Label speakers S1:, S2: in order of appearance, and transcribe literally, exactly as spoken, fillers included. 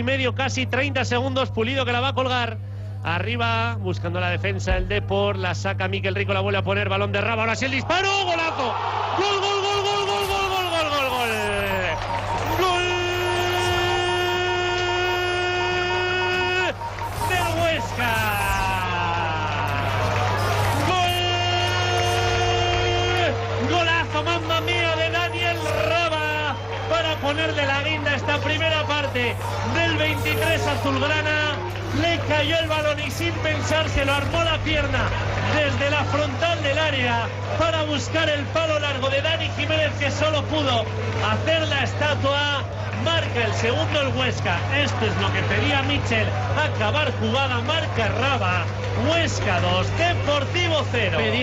S1: medio, casi treinta segundos. Pulido que la va a colgar. Arriba, buscando la defensa el Depor, la saca Miquel Rico, la vuelve a poner, balón de Raba, ahora sí el disparo, golazo. Gol, gol, gol, gol, gol, gol, gol, gol, gol, gol. Gol del Huesca. Gol. Golazo, mamma mía, de Daniel Raba para ponerle la guinda a esta primera parte del veintitrés azulgrana. Le cayó el balón y sin pensar se lo armó la pierna desde la frontal del área para buscar el palo largo de Dani Jiménez, que solo pudo hacer la estatua. Marca el segundo el Huesca. Esto es lo que pedía Michel. Acabar jugada, marca Raba. Huesca dos, Deportivo cero.